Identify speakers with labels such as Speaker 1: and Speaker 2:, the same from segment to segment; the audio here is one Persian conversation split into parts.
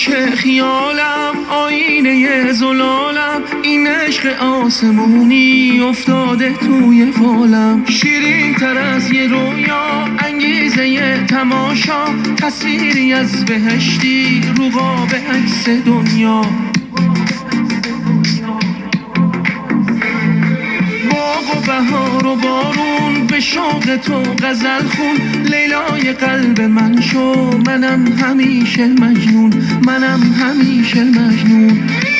Speaker 1: گوش خیالم آینه زلالم، این عشق آسمونی افتاده توی فالم. شیرین تر از یه رویا، انگیزه یه تماشا، تصویری از بهشتی رو قاب عکس دنیا. باغ و بهار و بارون به شوق تو غزل خون، لیلای قلب من شو، منم همیشه مجنون، منم همیشه مجنون.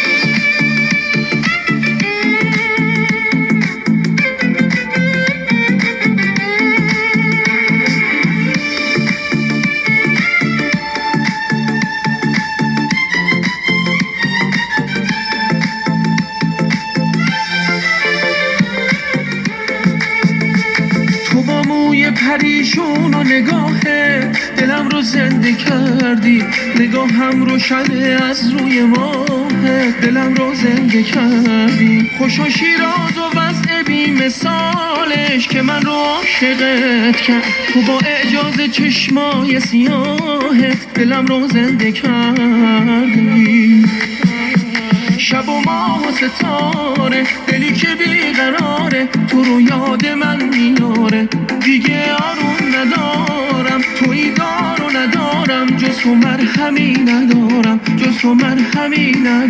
Speaker 1: موی پریشون و نگاهه دلم رو زنده کردی، نگاهم روشنه از روی ماه، دلم رو زنده کردی. خوش و شیراز و وضع بی مثالش که من رو عاشقت کرد، تو با اعجاز چشمای سیاهت دلم رو زنده کردی. شب و ماه و ستاره، دلی که بیقراره، تو رو یاد من میاره. دیگه آروم ندارم، توی دار و ندارم، جز تو مرهمی ندارم، جز تو مرهمی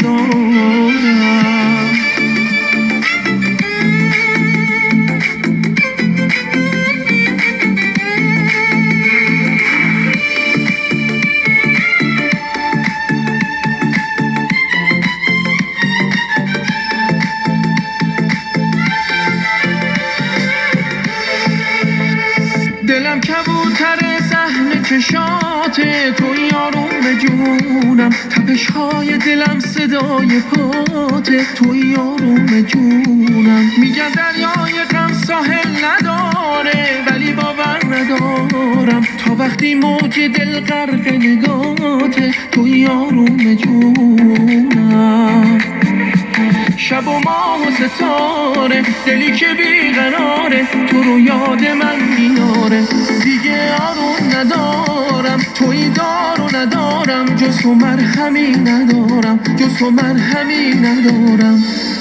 Speaker 1: ندارم. دلم کبوتر صحن چشاته، توی آروم جونم، تپش‌های دلم صدای پاته، توی آروم جونم. میگن دریای غم ساحل نداره، ولی باور ندارم تا وقتی موج دل غرق نگاته، توی آروم جونم. شب و ماه و ستاره، دلی که بیقراره، تو رو یاد من میاره. دیگه آروم ندارم، توی دار و ندارم، جز تو مرهمی ندارم، جز تو مرهمی ندارم.